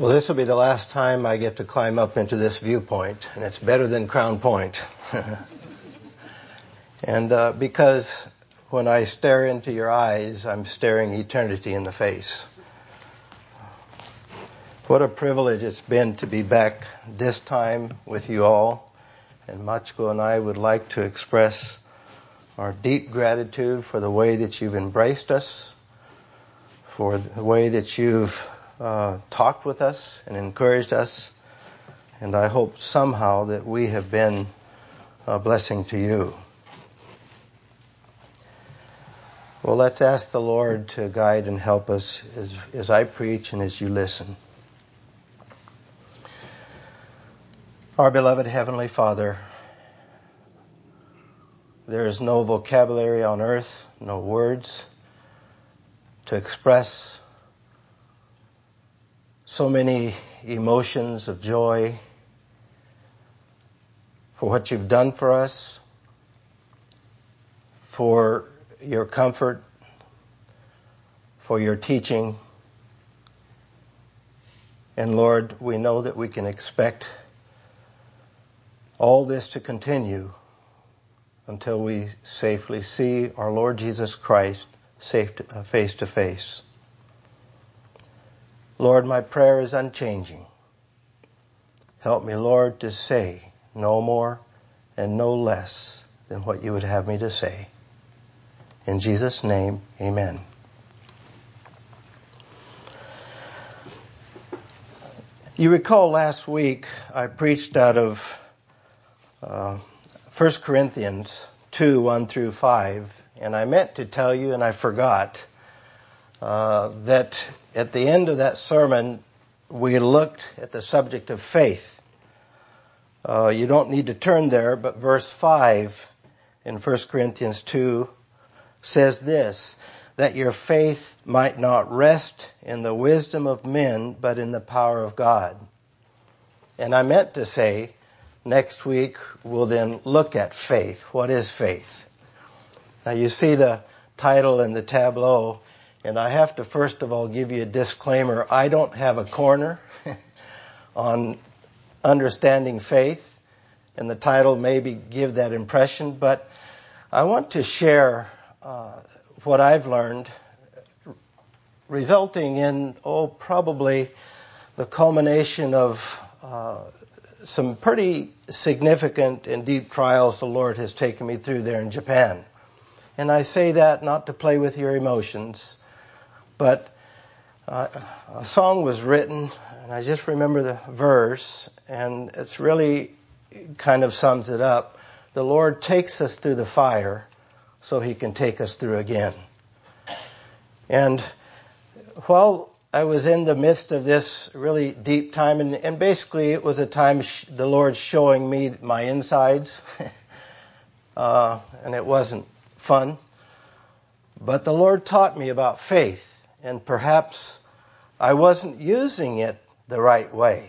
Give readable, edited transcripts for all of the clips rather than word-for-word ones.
Well, this will be the last time I get to climb up into this viewpoint, and it's better than Crown Point. And because when I stare into your eyes, I'm staring eternity in the face. What a privilege it's been to be back this time with you all. And Machko and I would like to express our deep gratitude for the way that you've embraced us, for the way that you've talked with us and encouraged us. And I hope somehow that we have been a blessing to you. Well, let's ask the Lord to guide and help us as I preach and as you listen. Our beloved Heavenly Father, there is no vocabulary on earth, no words to express so many emotions of joy for what you've done for us, for your comfort, for your teaching. And Lord, we know that we can expect all this to continue until we safely see our Lord Jesus Christ face to face. Lord, my prayer is unchanging. Help me, Lord, to say no more and no less than what you would have me to say. In Jesus' name, amen. You recall last week I preached out of 1 Corinthians 2, 1 through 5, and I meant to tell you, and I forgot, that at the end of that sermon, we looked at the subject of faith. You don't need to turn there, but verse 5 in 1 Corinthians 2 says this, that your faith might not rest in the wisdom of men, but in the power of God. And I meant to say, next week we'll then look at faith. What is faith? Now you see the title in the tableau, and I have to first of all give you a disclaimer. I don't have a corner on understanding faith, and the title maybe give that impression, but I want to share what I've learned, resulting in, probably the culmination of some pretty significant and deep trials the Lord has taken me through there in Japan. And I say that not to play with your emotions, but a song was written, and I just remember the verse, and it's really kind of sums it up. The Lord takes us through the fire so he can take us through again. And while I was in the midst of this really deep time, and basically it was a time the Lord showing me my insides, and it wasn't fun. But the Lord taught me about faith, and perhaps I wasn't using it the right way.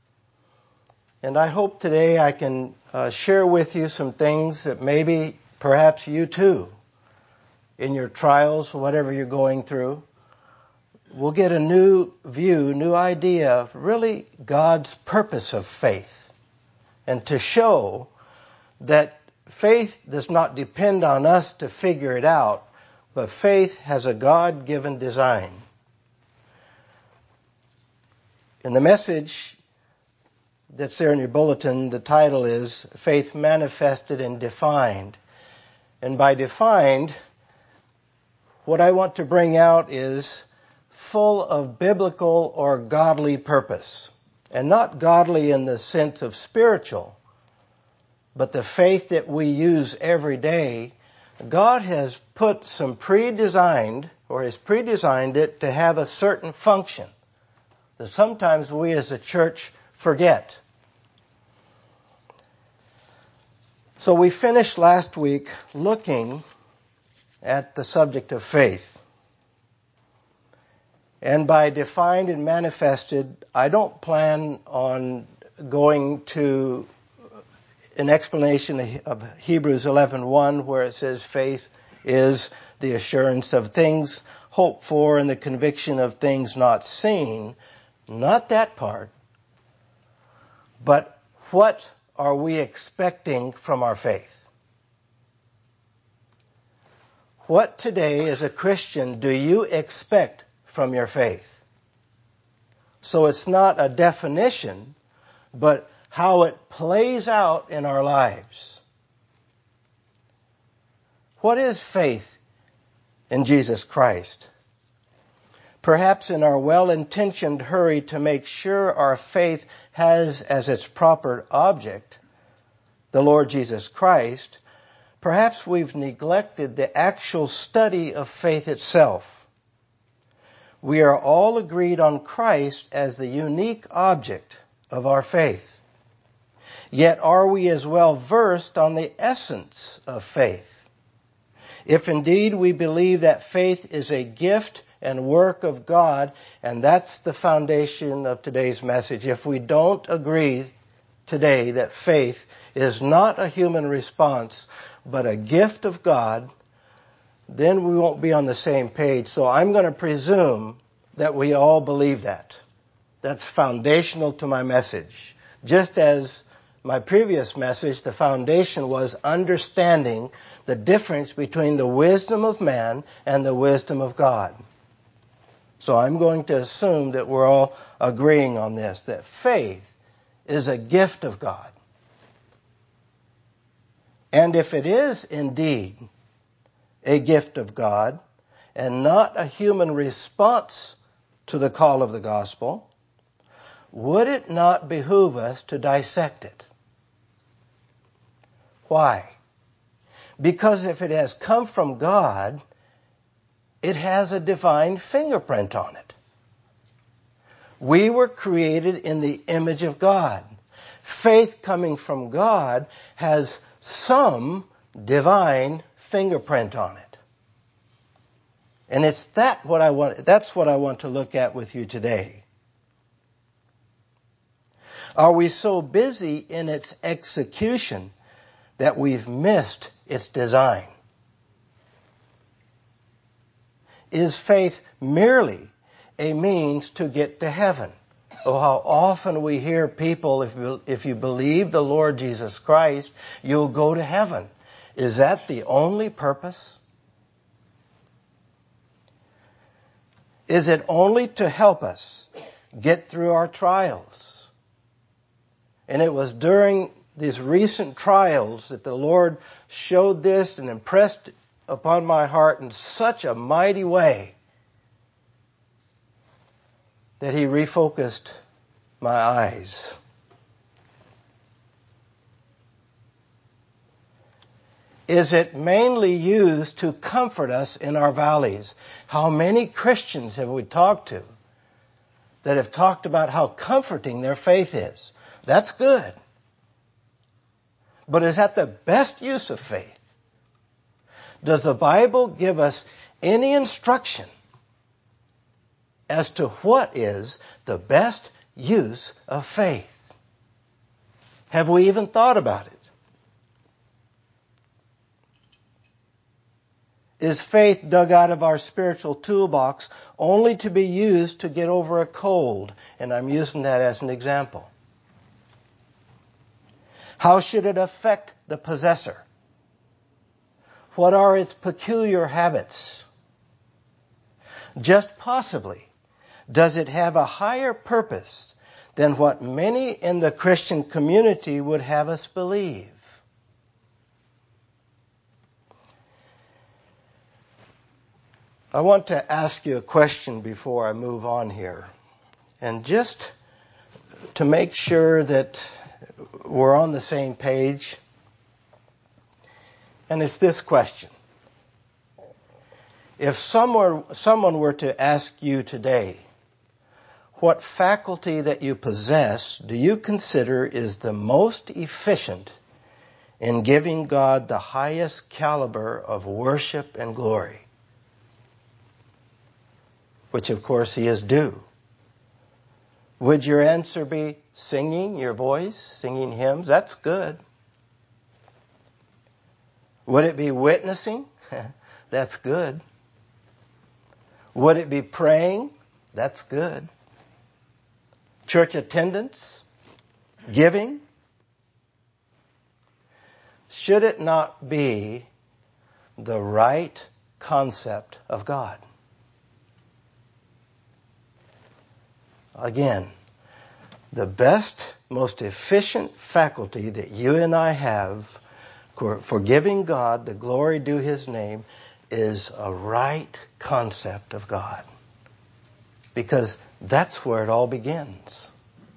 And I hope today I can share with you some things that maybe perhaps you too, in your trials, whatever you're going through, will get a new view, new idea of really God's purpose of faith. And to show that faith does not depend on us to figure it out, but faith has a God-given design. In the message that's there in your bulletin, the title is Faith Manifested and Defined. And by defined, what I want to bring out is full of biblical or godly purpose. And not godly in the sense of spiritual, but the faith that we use every day. God has put some pre-designed, or has pre-designed it to have a certain function that sometimes we as a church forget. So we finished last week looking at the subject of faith. And by defined and manifested, I don't plan on going to an explanation of Hebrews 11:1, where it says faith is the assurance of things hoped for and the conviction of things not seen. Not that part. But what are we expecting from our faith? What today as a Christian do you expect from your faith? So it's not a definition, but how it plays out in our lives. What is faith in Jesus Christ? Perhaps in our well-intentioned hurry to make sure our faith has as its proper object the Lord Jesus Christ, perhaps we've neglected the actual study of faith itself. We are all agreed on Christ as the unique object of our faith. Yet are we as well versed on the essence of faith? If indeed we believe that faith is a gift and work of God, and that's the foundation of today's message. If we don't agree today that faith is not a human response, but a gift of God, then we won't be on the same page. So I'm going to presume that we all believe that. That's foundational to my message. Just as my previous message, the foundation was understanding the difference between the wisdom of man and the wisdom of God. So I'm going to assume that we're all agreeing on this, that faith is a gift of God. And if it is indeed a gift of God and not a human response to the call of the gospel, would it not behoove us to dissect it? Why? Because if it has come from God, it has a divine fingerprint on it. We were created in the image of God. Faith coming from God has some divine fingerprint on it. And that's what I want to look at with you today. Are we so busy in its execution that we've missed its design? Is faith merely a means to get to heaven? Oh, how often we hear people, if you believe the Lord Jesus Christ, you'll go to heaven. Is that the only purpose? Is it only to help us get through our trials? And it was during these recent trials that the Lord showed this and impressed upon my heart in such a mighty way that He refocused my eyes. Is it mainly used to comfort us in our valleys? How many Christians have we talked to that have talked about how comforting their faith is? That's good. But is that the best use of faith? Does the Bible give us any instruction as to what is the best use of faith? Have we even thought about it? Is faith dug out of our spiritual toolbox only to be used to get over a cold? And I'm using that as an example. How should it affect the possessor? What are its peculiar habits? Just possibly, does it have a higher purpose than what many in the Christian community would have us believe? I want to ask you a question before I move on here. And just to make sure that we're on the same page, and it's this question. If someone were to ask you today, what faculty that you possess do you consider is the most efficient in giving God the highest caliber of worship and glory? Which of course He is due. Would your answer be singing your voice, singing hymns? That's good. Would it be witnessing? That's good. Would it be praying? That's good. church attendance, giving? Should it not be the right concept of God? Again, the best, most efficient faculty that you and I have for giving God the glory due His name is a right concept of God. Because that's where it all begins.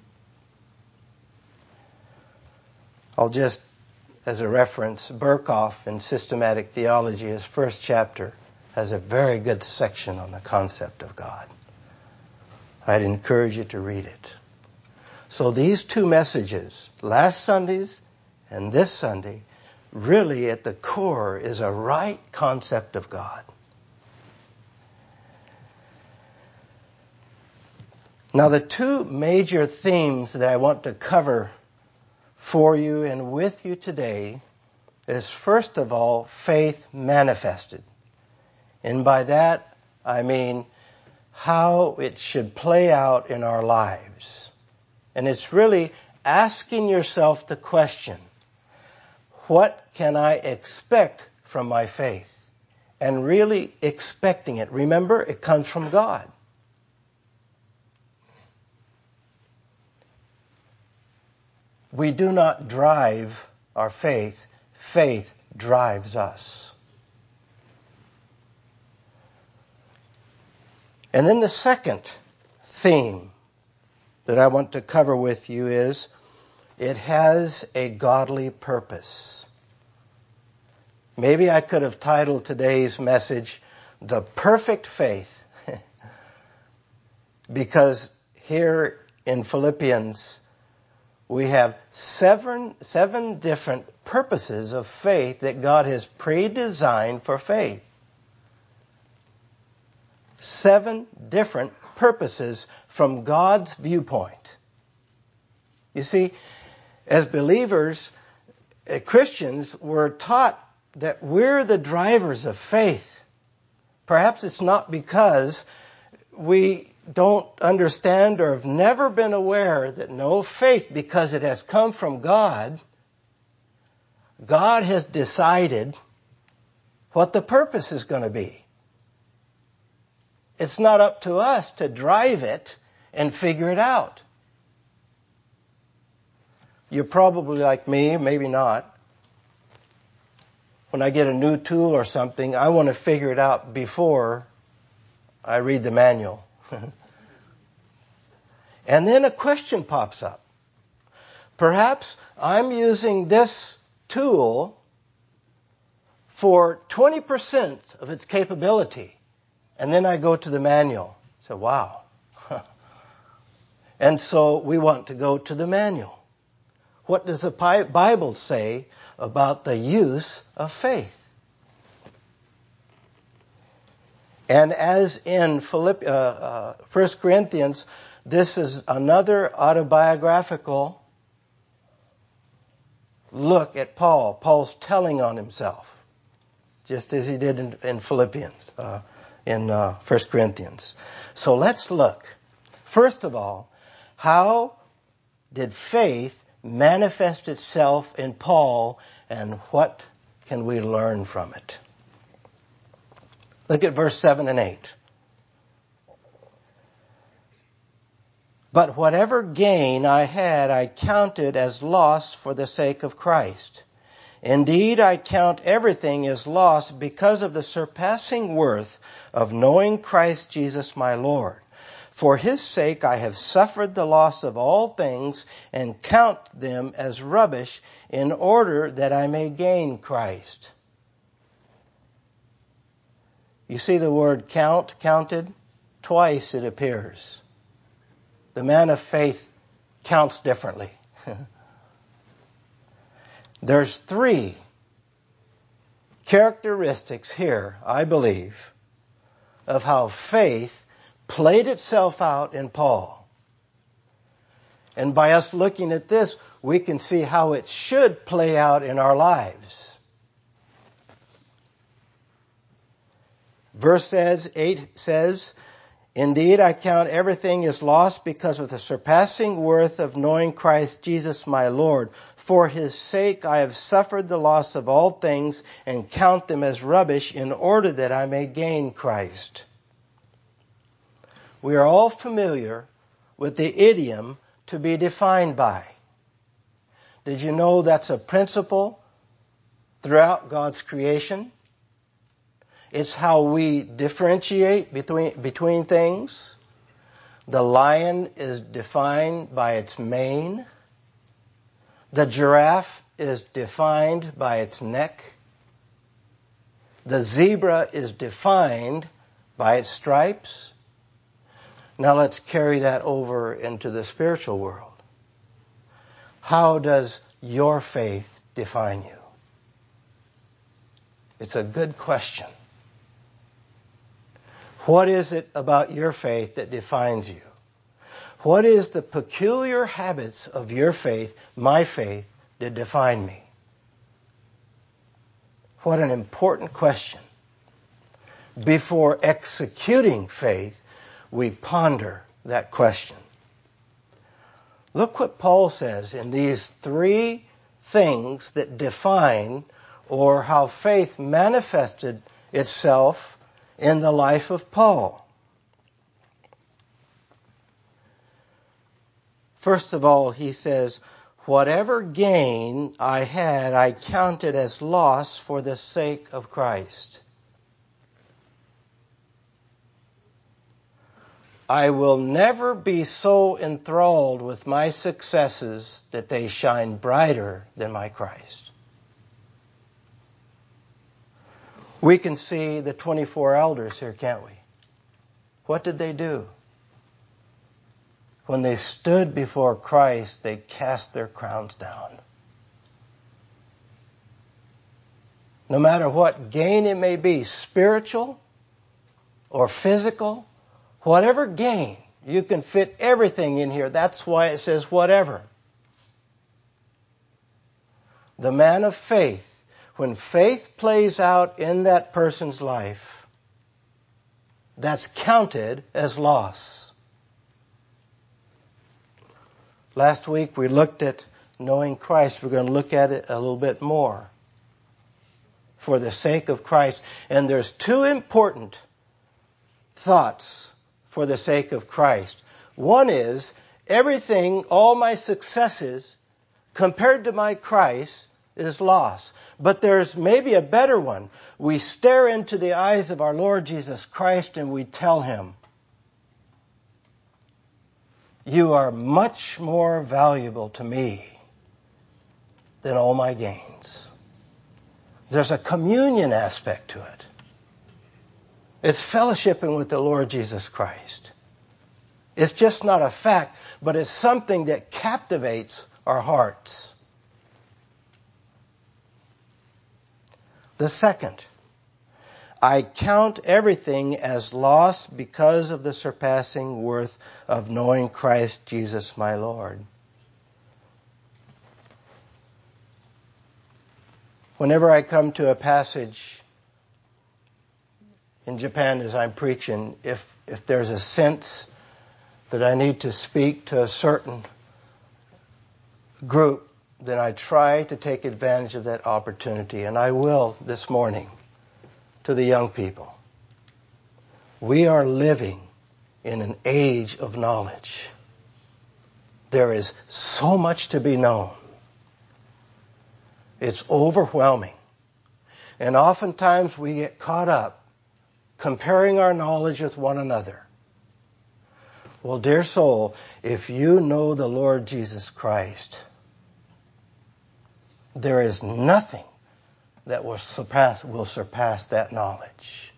I'll just, as a reference, Berkhoff in Systematic Theology, his first chapter, has a very good section on the concept of God. I'd encourage you to read it. So these two messages, last Sunday's and this Sunday, really at the core is a right concept of God. Now, the two major themes that I want to cover for you and with you today is, first of all, faith manifested. And by that, I mean how it should play out in our lives. And it's really asking yourself the question, what can I expect from my faith? And really expecting it. Remember, it comes from God. We do not drive our faith. Faith drives us. And then the second theme that I want to cover with you is it has a godly purpose. Maybe I could have titled today's message, The Perfect Faith, because here in Philippians, we have seven different purposes of faith that God has pre-designed for faith. 7 different purposes from God's viewpoint. You see, as believers, Christians, we're taught that we're the drivers of faith. Perhaps it's not because we don't understand or have never been aware that no faith, because it has come from God, God has decided what the purpose is going to be. It's not up to us to drive it and figure it out. You're probably like me, maybe not. When I get a new tool or something, I want to figure it out before I read the manual. And then a question pops up. Perhaps I'm using this tool for 20% of its capability. And then I go to the manual. So, wow. And so we want to go to the manual. What does the Bible say about the use of faith? And as in 1 Corinthians, this is another autobiographical look at Paul. Paul's telling on himself, just as he did in Philippians, in 1 Corinthians. So let's look. First of all, how did faith manifest itself in Paul, and what can we learn from it? Look at verse 7 and 8. But whatever gain I had, I counted as loss for the sake of Christ. Indeed, I count everything as loss because of the surpassing worth of knowing Christ Jesus my Lord. For His sake I have suffered the loss of all things and count them as rubbish in order that I may gain Christ. You see the word count, counted? Twice it appears. The man of faith counts differently. There's 3 characteristics here, I believe, of how faith played itself out in Paul. And by us looking at this, we can see how it should play out in our lives. Verse 8 says, Indeed, I count everything as lost because of the surpassing worth of knowing Christ Jesus my Lord. For his sake I have suffered the loss of all things and count them as rubbish in order that I may gain Christ. We are all familiar with the idiom to be defined by. Did you know that's a principle throughout God's creation? It's how we differentiate between things. The lion is defined by its mane. The giraffe is defined by its neck. The zebra is defined by its stripes. Now let's carry that over into the spiritual world. How does your faith define you? It's a good question. What is it about your faith that defines you? What is the peculiar habits of your faith, my faith, that define me? What an important question. Before executing faith, we ponder that question. Look what Paul says in these three things that define or how faith manifested itself in the life of Paul. First of all, he says, whatever gain I had, I counted as loss for the sake of Christ. I will never be so enthralled with my successes that they shine brighter than my Christ. We can see the 24 elders here, can't we? What did they do? When they stood before Christ, they cast their crowns down. No matter what gain it may be, spiritual or physical, whatever gain, you can fit everything in here. That's why it says whatever. The man of faith, when faith plays out in that person's life, that's counted as loss. Last week we looked at knowing Christ. We're going to look at it a little bit more. For the sake of Christ. And there's two important thoughts for the sake of Christ. One is, everything, all my successes, compared to my Christ, is loss. But there's maybe a better one. We stare into the eyes of our Lord Jesus Christ and we tell him, you are much more valuable to me than all my gains. There's a communion aspect to it. It's fellowshipping with the Lord Jesus Christ. It's just not a fact, but it's something that captivates our hearts. The second, I count everything as loss because of the surpassing worth of knowing Christ Jesus my Lord. Whenever I come to a passage in Japan as I'm preaching, if there's a sense that I need to speak to a certain group, then I try to take advantage of that opportunity. And I will this morning to the young people. We are living in an age of knowledge. There is so much to be known. It's overwhelming. And oftentimes we get caught up comparing our knowledge with one another. Well, dear soul, if you know the Lord Jesus Christ, there is nothing that will surpass that knowledge.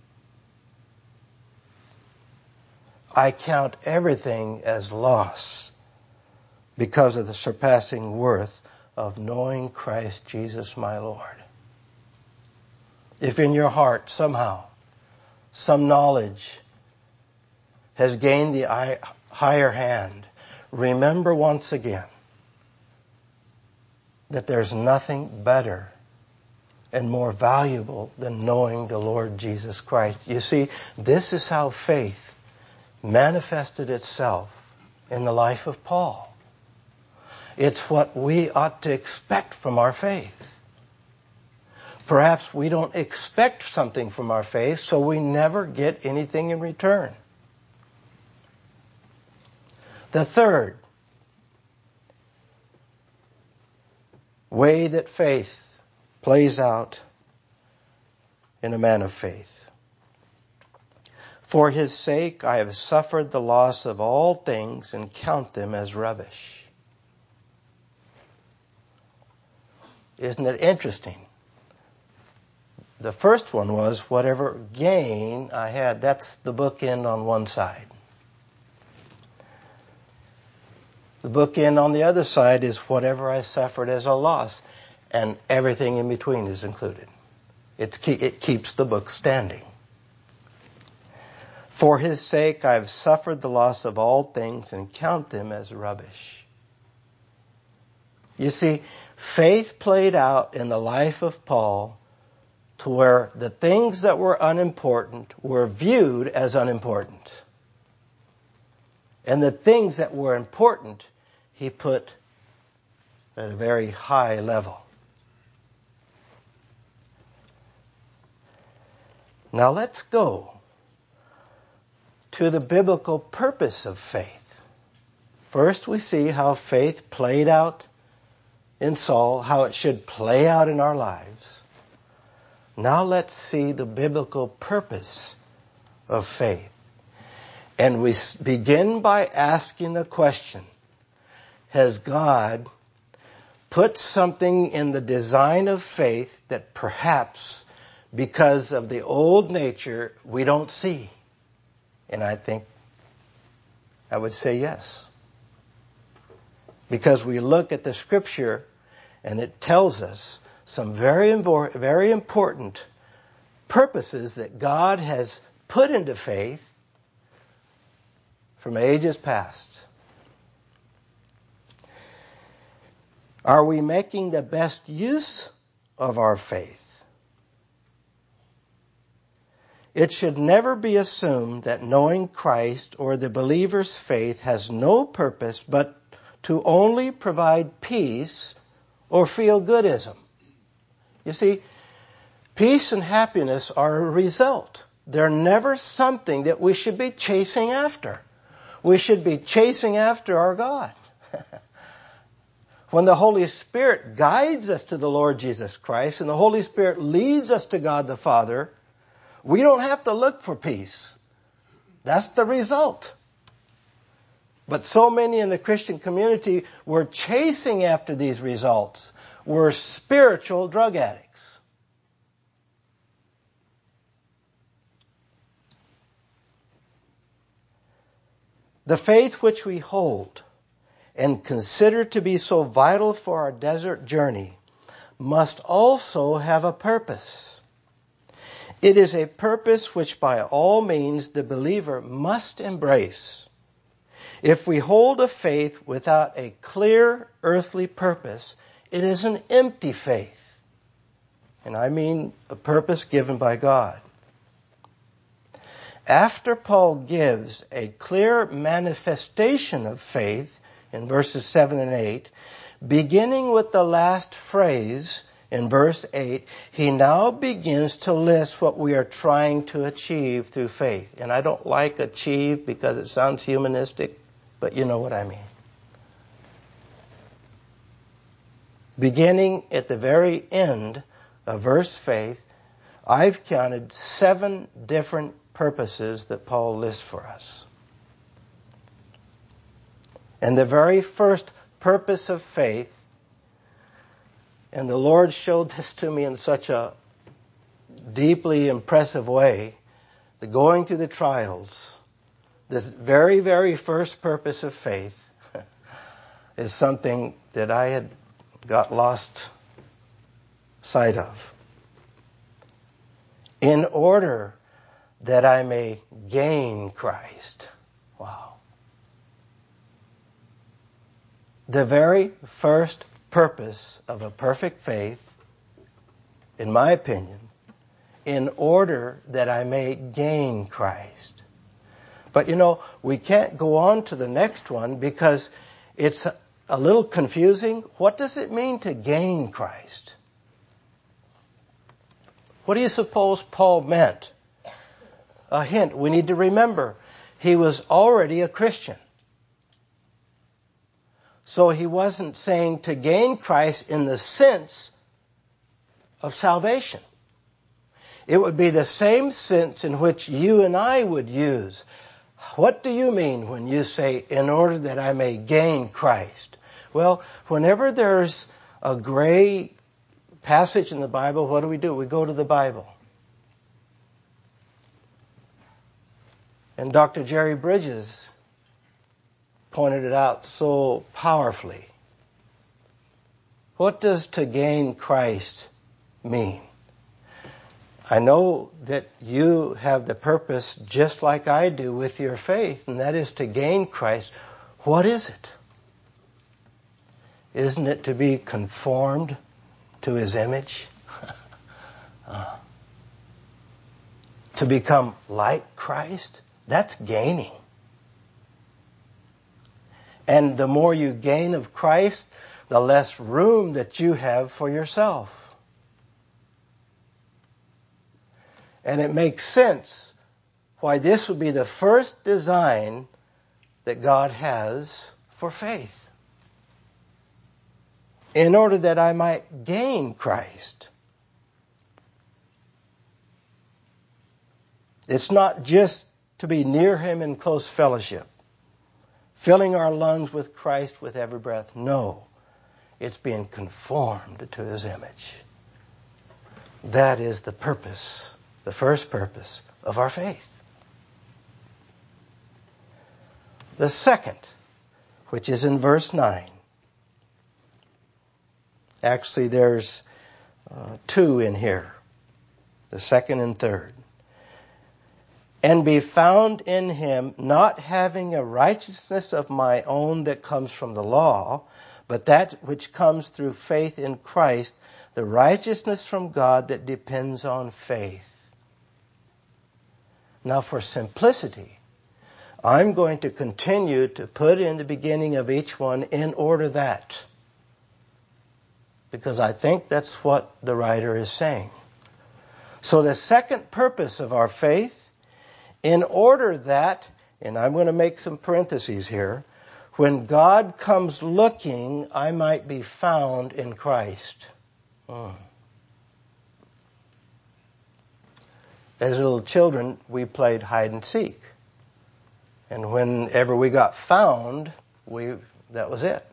I count everything as loss because of the surpassing worth of knowing Christ Jesus my Lord. If in your heart somehow some knowledge has gained the higher hand, remember once again that there's nothing better and more valuable than knowing the Lord Jesus Christ. You see, this is how faith manifested itself in the life of Paul. It's what we ought to expect from our faith. Perhaps we don't expect something from our faith, so we never get anything in return. The third way that faith plays out in a man of faith. For his sake I have suffered the loss of all things and count them as rubbish. Isn't it interesting? The first one was whatever gain I had. That's the bookend on one side. The bookend on the other side is whatever I suffered as a loss. And everything in between is included. It keeps the book standing. For his sake I have suffered the loss of all things and count them as rubbish. You see, faith played out in the life of Paul to where the things that were unimportant were viewed as unimportant. And the things that were important, he put at a very high level. Now let's go to the biblical purpose of faith. First we see how faith played out in Saul, how it should play out in our lives. Now let's see the biblical purpose of faith. And we begin by asking the question, has God put something in the design of faith that perhaps because of the old nature we don't see? And I think I would say yes. Because we look at the scripture and it tells us some very important purposes that God has put into faith from ages past. Are we making the best use of our faith? It should never be assumed that knowing Christ or the believer's faith has no purpose but to only provide peace or feel-goodism. You see, peace and happiness are a result. They're never something that we should be chasing after. We should be chasing after our God. When the Holy Spirit guides us to the Lord Jesus Christ and the Holy Spirit leads us to God the Father, we don't have to look for peace. That's the result. But so many in the Christian community were chasing after these results. We're spiritual drug addicts. The faith which we hold and consider to be so vital for our desert journey must also have a purpose. It is a purpose which by all means the believer must embrace. If we hold a faith without a clear earthly purpose, it is an empty faith. And I mean a purpose given by God. After Paul gives a clear manifestation of faith in verses 7 and 8, beginning with the last phrase in verse 8, he now begins to list what we are trying to achieve through faith. And I don't like achieve because it sounds humanistic, but you know what I mean. Beginning at the very end of verse 8, I've counted 7 different purposes that Paul lists for us. And the very first purpose of faith, and the Lord showed this to me in such a deeply impressive way, the going through the trials, this very, very first purpose of faith is something that I had got lost sight of. In order that I may gain Christ. Wow. The very first purpose of a perfect faith, in my opinion, in order that I may gain Christ. But we can't go on to the next one because it's a little confusing. What does it mean to gain Christ? What do you suppose Paul meant? A hint. We need to remember, he was already a Christian. So he wasn't saying to gain Christ in the sense of salvation. It would be the same sense in which you and I would use. What do you mean when you say, in order that I may gain Christ? Well, whenever there's a gray passage in the Bible, what do? We go to the Bible. And Dr. Jerry Bridges pointed it out so powerfully. What does to gain Christ mean? I know that you have the purpose just like I do with your faith, and that is to gain Christ. What is it? Isn't it to be conformed to His image? To become like Christ? That's gaining. And the more you gain of Christ, the less room that you have for yourself. And it makes sense why this would be the first design that God has for faith. In order that I might gain Christ. It's not just to be near Him in close fellowship, filling our lungs with Christ with every breath. No, it's being conformed to His image. That is the purpose, the first purpose of our faith. The second, which is in verse 9. Actually, there's two in here. The second and third. And be found in Him, not having a righteousness of my own that comes from the law, but that which comes through faith in Christ, the righteousness from God that depends on faith. Now, for simplicity, I'm going to continue to put in the beginning of each one in order that. Because I think that's what the writer is saying. So the second purpose of our faith, in order that, and I'm going to make some parentheses here, when God comes looking, I might be found in Christ. As little children, we played hide and seek. And whenever we got found, that was it.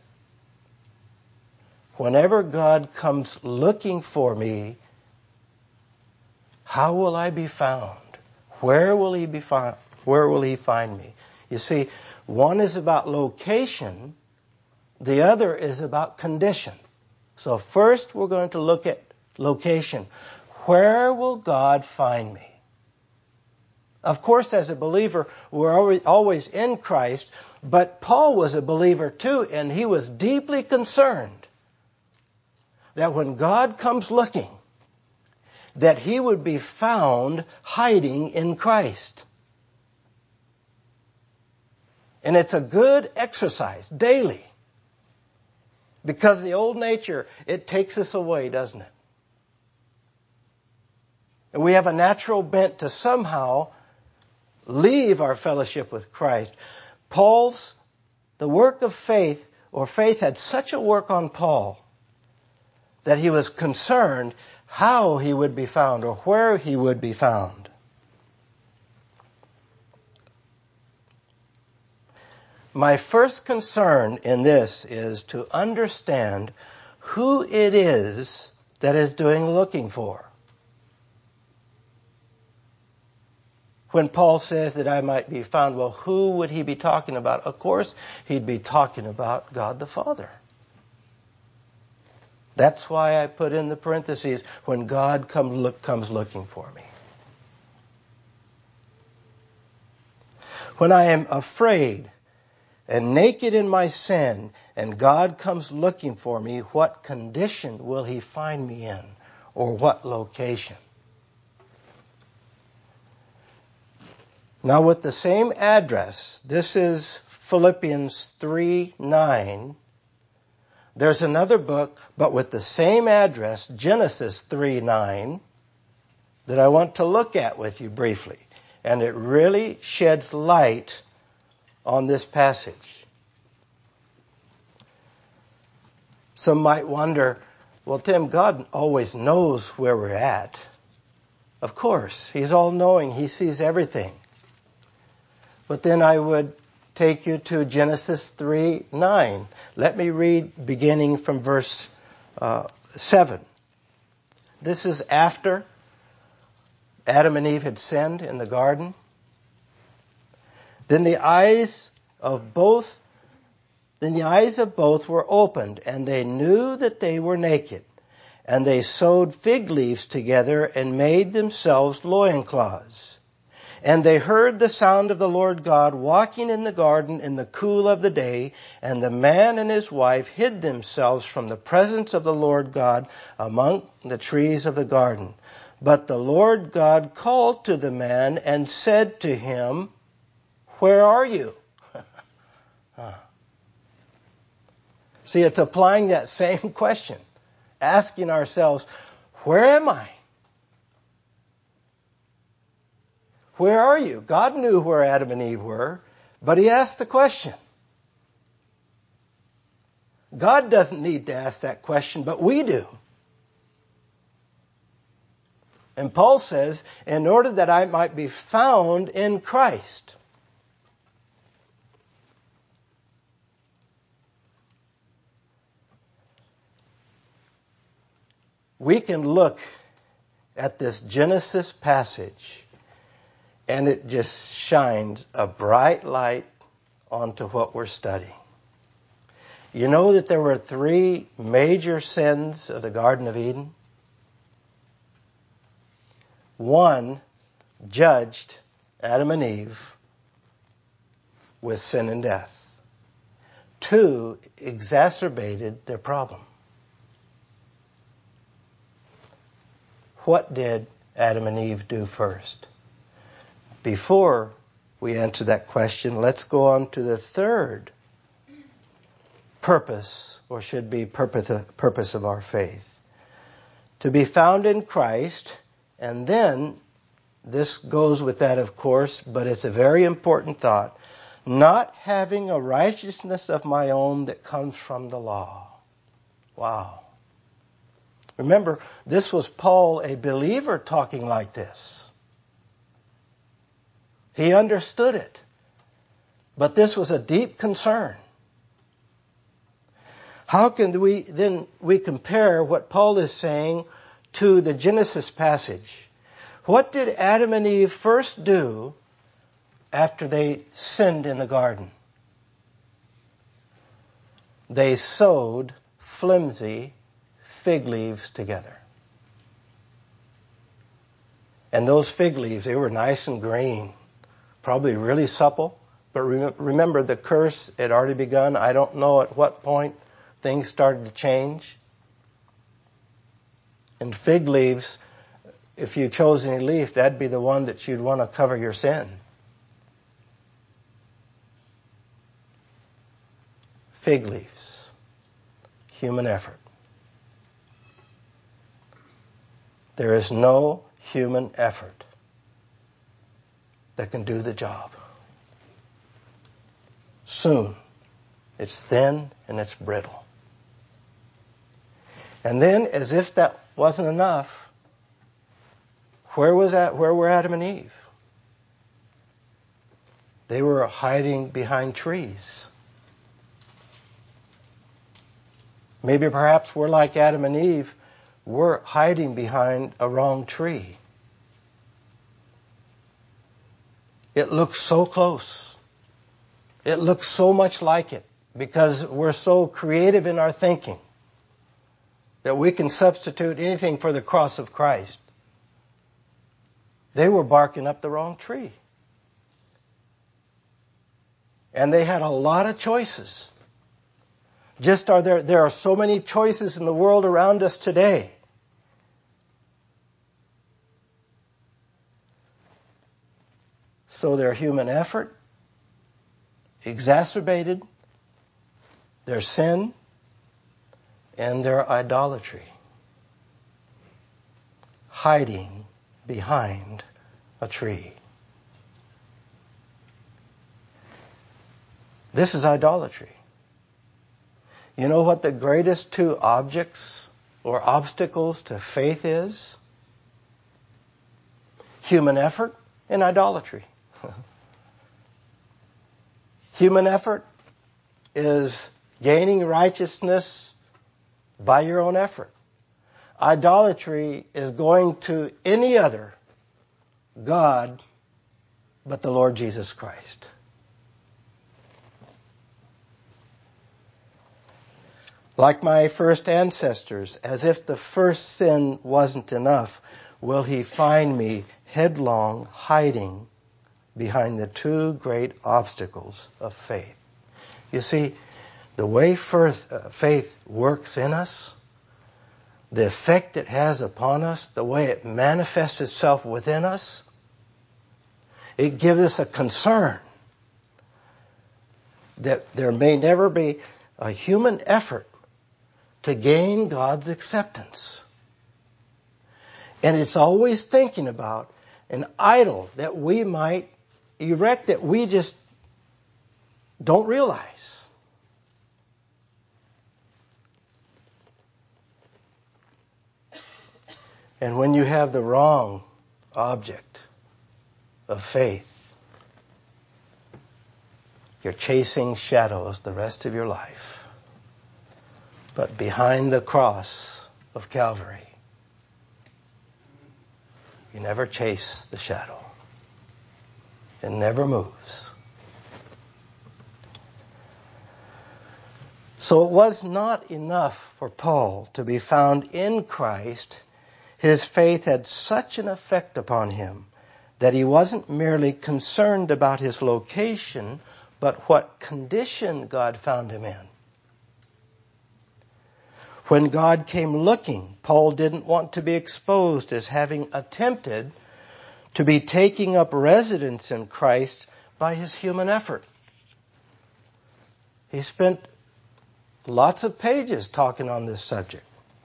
Whenever God comes looking for me, how will I be found? Where will He be found? Where will He find me? You see, one is about location, the other is about condition. So first we're going to look at location. Where will God find me? Of course, as a believer, we're always in Christ, but Paul was a believer too, and he was deeply concerned that when God comes looking, that he would be found hiding in Christ. And it's a good exercise daily. Because the old nature, it takes us away, doesn't it? And we have a natural bent to somehow leave our fellowship with Christ. The work of faith, or faith had such a work on Paul that he was concerned how he would be found or where he would be found. My first concern in this is to understand who it is that is doing looking for. When Paul says that I might be found, well, who would he be talking about? Of course, he'd be talking about God the Father. That's why I put in the parentheses, when God comes looking for me. When I am afraid and naked in my sin, and God comes looking for me, what condition will He find me in? Or what location? Now with the same address, this is Philippians 3:9. There's another book, but with the same address, Genesis 3:9, that I want to look at with you briefly. And it really sheds light on this passage. Some might wonder, well, Tim, God always knows where we're at. Of course, He's all-knowing. He sees everything. But then I would take you to Genesis 3:9. Let me read beginning from verse 7. This is after Adam and Eve had sinned in the garden. Then the eyes of both were opened, and they knew that they were naked. And they sewed fig leaves together and made themselves loincloths. And they heard the sound of the Lord God walking in the garden in the cool of the day, and the man and his wife hid themselves from the presence of the Lord God among the trees of the garden. But the Lord God called to the man and said to him, "Where are you?" See, it's applying that same question, asking ourselves, where am I? Where are you? God knew where Adam and Eve were, but He asked the question. God doesn't need to ask that question, but we do. And Paul says, in order that I might be found in Christ. We can look at this Genesis passage and it just shines a bright light onto what we're studying. You know that there were 3 major sins of the Garden of Eden? 1 judged Adam and Eve with sin and death. 2 exacerbated their problem. What did Adam and Eve do first? Before we answer that question, let's go on to the third purpose, or should be purpose of our faith. To be found in Christ, and then, this goes with that of course, but it's a very important thought, not having a righteousness of my own that comes from the law. Wow. Remember, this was Paul, a believer, talking like this. He understood it. But this was a deep concern. How can we compare what Paul is saying to the Genesis passage? What did Adam and Eve first do after they sinned in the garden? They sewed flimsy fig leaves together. And those fig leaves, they were nice and green, probably really supple. But remember, the curse had already begun. I don't know at what point things started to change. And fig leaves, if you chose any leaf, that'd be the one that you'd want to cover your sin. Fig leaves. Human effort. There is no human effort that can do the job. Soon, it's thin and it's brittle. And then, as if that wasn't enough, where were Adam and Eve? They were hiding behind trees. Maybe perhaps we're like Adam and Eve. We're hiding behind a wrong tree. It looks so close. It looks so much like it because we're so creative in our thinking that we can substitute anything for the cross of Christ. They were barking up the wrong tree. And they had a lot of choices. There are so many choices in the world around us today. So their human effort, exacerbated their sin and their idolatry, hiding behind a tree. This is idolatry. You know what the greatest two objects or obstacles to faith is? Human effort and idolatry. Human effort is gaining righteousness by your own effort. Idolatry is going to any other God but the Lord Jesus Christ. Like my first ancestors, as if the first sin wasn't enough, will he find me headlong hiding behind the two great obstacles of faith. You see, the way faith works in us, the effect it has upon us, the way it manifests itself within us, it gives us a concern that there may never be a human effort to gain God's acceptance. And it's always thinking about an idol that we might erect that we just don't realize. And when you have the wrong object of faith, you're chasing shadows the rest of your life. But behind the cross of Calvary, you never chase the shadow. It never moves. So it was not enough for Paul to be found in Christ. His faith had such an effect upon him that he wasn't merely concerned about his location, but what condition God found him in. When God came looking, Paul didn't want to be exposed as having attempted to be taking up residence in Christ by his human effort. He spent lots of pages talking on this subject.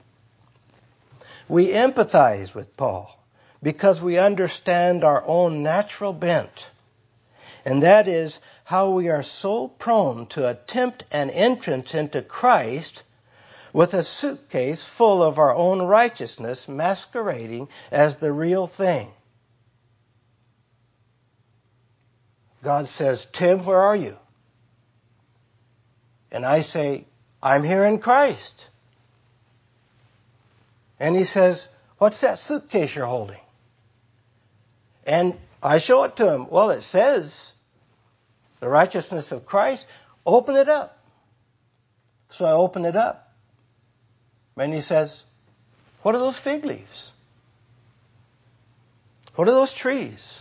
We empathize with Paul because we understand our own natural bent, and that is how we are so prone to attempt an entrance into Christ with a suitcase full of our own righteousness masquerading as the real thing. God says, "Tim, where are you?" And I say, "I'm here in Christ." And he says, "What's that suitcase you're holding?" And I show it to him. Well, it says, the righteousness of Christ. Open it up. So I open it up. And he says, "What are those fig leaves? What are those trees?"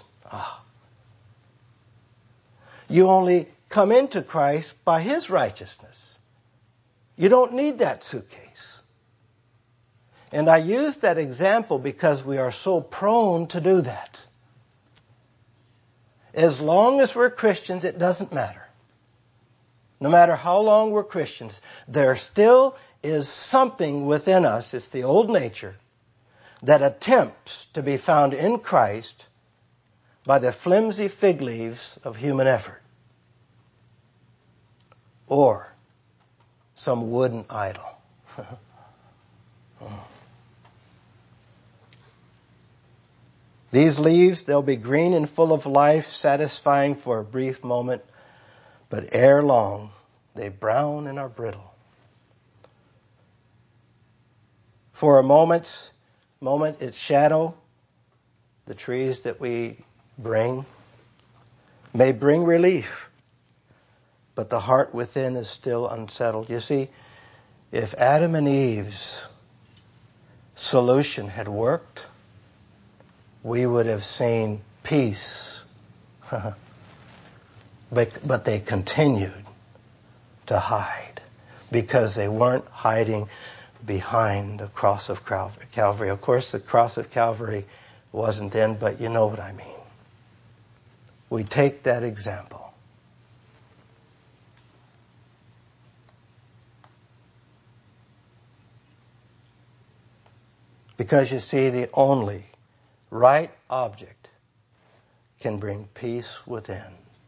You only come into Christ by his righteousness. You don't need that suitcase. And I use that example because we are so prone to do that. As long as we're Christians, it doesn't matter. No matter how long we're Christians, there still is something within us, it's the old nature, that attempts to be found in Christ by the flimsy fig leaves of human effort or some wooden idol. These leaves, they'll be green and full of life, satisfying for a brief moment, but ere long, they brown and are brittle. For a moment, its shadow, the trees that we bring, may bring relief, but the heart within is still unsettled. You see, if Adam and Eve's solution had worked, we would have seen peace. But they continued to hide because they weren't hiding behind the cross of Calvary. Of course, the cross of Calvary wasn't then, but you know what I mean. we take that example. Because you see, the only right object can bring peace within.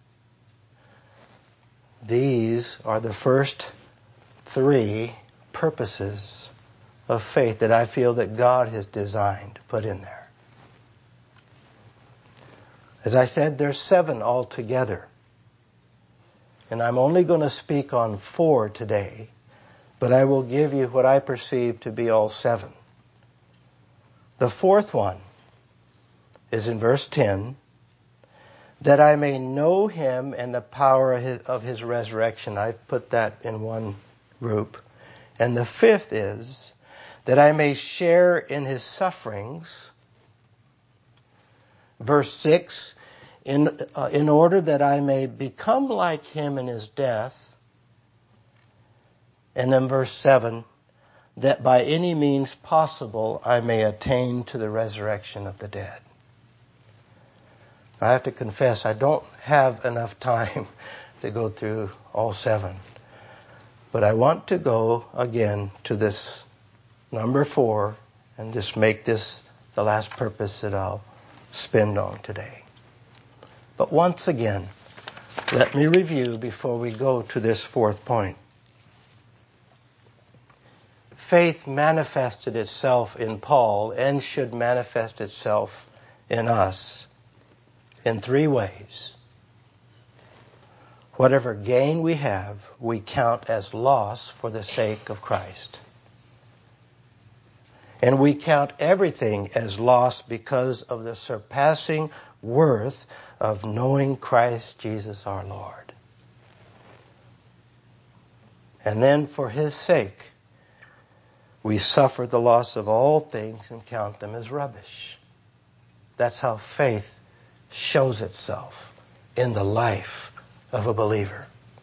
These are the first three purposes of faith that I feel that God has designed to put in there. As I said, there's 7 altogether. And I'm only going to speak on 4 today, but I will give you what I perceive to be all 7. The fourth one is in verse 10, that I may know him and the power of his resurrection. I've put that in one group. And the fifth is that I may share in his sufferings. Verse 6, in order that I may become like him in his death. And then verse 7, that by any means possible I may attain to the resurrection of the dead. I have to confess, I don't have enough time to go through all 7. But I want to go again to this number 4 and just make this the last purpose that I'll spend on today. But once again, let me review before we go to this 4th point. Faith manifested itself in Paul and should manifest itself in us in 3 ways. Whatever gain we have, we count as loss for the sake of Christ. And we count everything as loss because of the surpassing worth of knowing Christ Jesus our Lord. And then for his sake, we suffer the loss of all things and count them as rubbish. That's how faith shows itself in the life of a believer.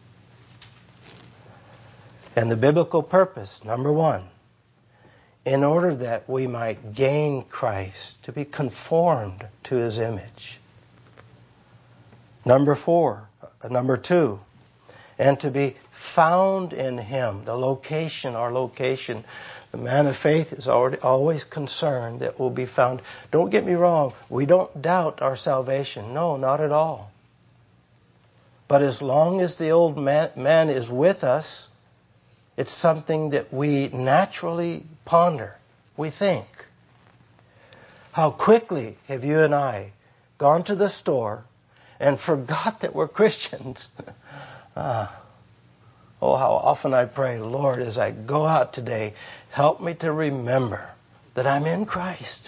And the biblical purpose, number 1, in order that we might gain Christ, to be conformed to his image. Number 2, and to be found in him. The location, our location. The man of faith is always concerned that we'll be found. Don't get me wrong, we don't doubt our salvation. No, not at all. But as long as the old man is with us, it's something that we naturally ponder. We think. How quickly have you and I gone to the store and forgot that we're Christians? Oh, how often I pray, Lord, as I go out today, help me to remember that I'm in Christ.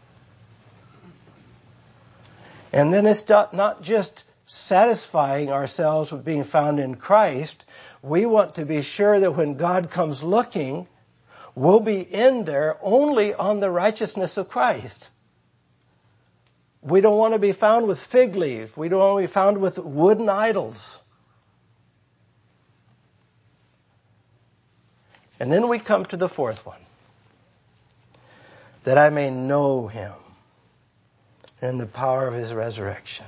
And then it's not just satisfying ourselves with being found in Christ. We want to be sure that when God comes looking, we'll be in there only on the righteousness of Christ. We don't want to be found with fig leaf. We don't want to be found with wooden idols. And then we come to the 4th one. That I may know him and the power of his resurrection.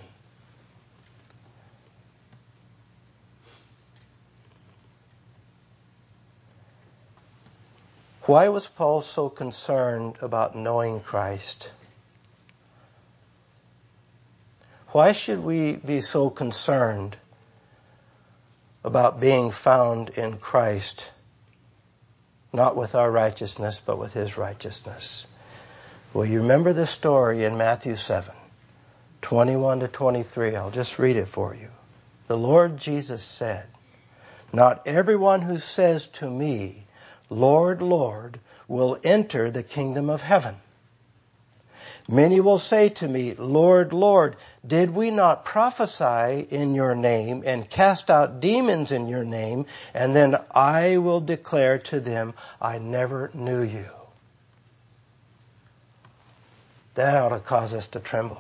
Why was Paul so concerned about knowing Christ? Why should we be so concerned about being found in Christ? Not with our righteousness, but with his righteousness. Well, you remember the story in Matthew 7, 21 to 23. I'll just read it for you. The Lord Jesus said, "Not everyone who says to me, 'Lord, Lord,' will enter the kingdom of heaven. Many will say to me, 'Lord, Lord, did we not prophesy in your name and cast out demons in your name?' And then I will declare to them, 'I never knew you.'" That ought to cause us to tremble.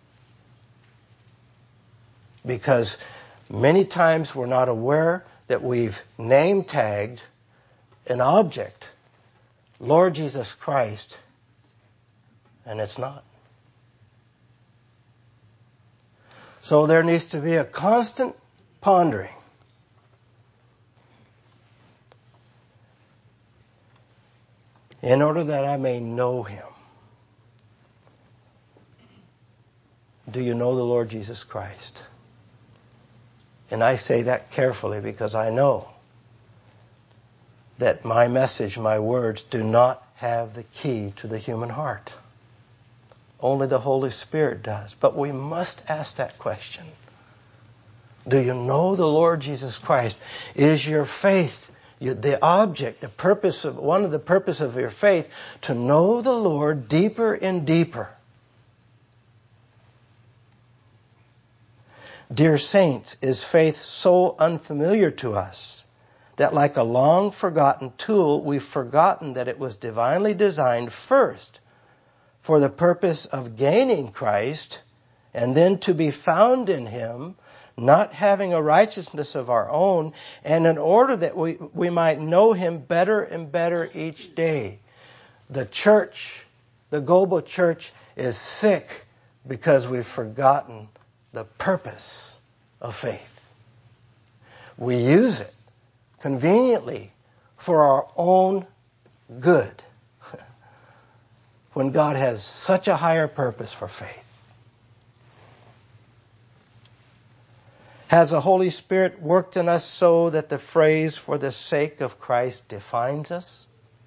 Because many times we're not aware that we've name tagged an object, Lord Jesus Christ, and it's not. So there needs to be a constant pondering. In order that I may know Him. Do you know the Lord Jesus Christ? And I say that carefully because I know that my message, my words, do not have the key to the human heart. Only the Holy Spirit does. But we must ask that question. Do you know the Lord Jesus Christ? Is your faith the object, the purpose of, one of the purposes of your faith, to know the Lord deeper and deeper? Dear saints, is faith so unfamiliar to us that like a long forgotten tool, we've forgotten that it was divinely designed first for the purpose of gaining Christ and then to be found in Him, not having a righteousness of our own, and in order that we might know Him better and better each day. The church, the global church, is sick because we've forgotten the purpose of faith. We use it conveniently for our own good when God has such a higher purpose for faith. Has the Holy Spirit worked in us so that the phrase "for the sake of Christ" defines us?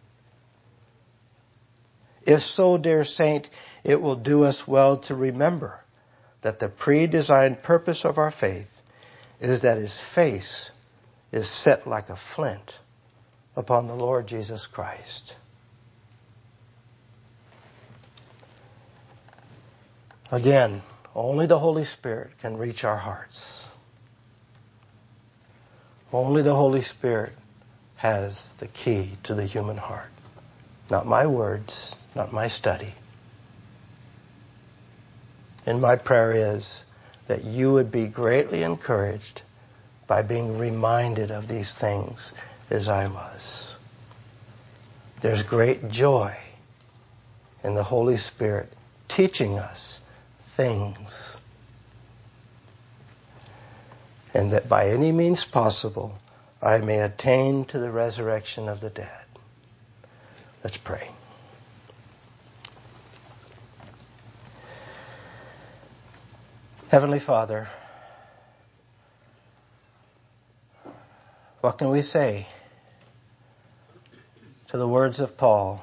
If so, dear saint, it will do us well to remember that the pre-designed purpose of our faith is that His face is set like a flint upon the Lord Jesus Christ. Again, only the Holy Spirit can reach our hearts. Only the Holy Spirit has the key to the human heart. Not my words, not my study. And my prayer is that you would be greatly encouraged by being reminded of these things as I was. There's great joy in the Holy Spirit teaching us things. And that by any means possible, I may attain to the resurrection of the dead. Let's pray. Heavenly Father, what can we say to the words of Paul?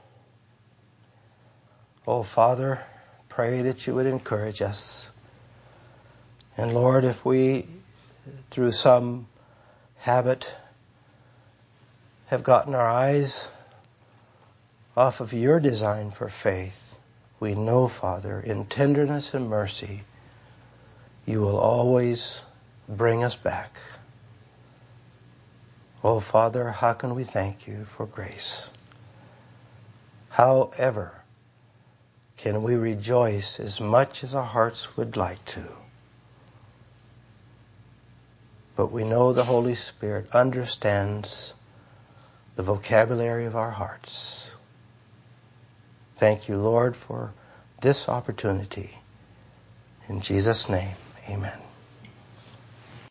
Oh, Father, pray that you would encourage us. And Lord, if we, through some habit, have gotten our eyes off of your design for faith, we know, Father, in tenderness and mercy, you will always bring us back. Oh, Father, how can we thank you for grace? However, can we rejoice as much as our hearts would like to? But we know the Holy Spirit understands the vocabulary of our hearts. Thank you, Lord, for this opportunity. In Jesus' name, amen.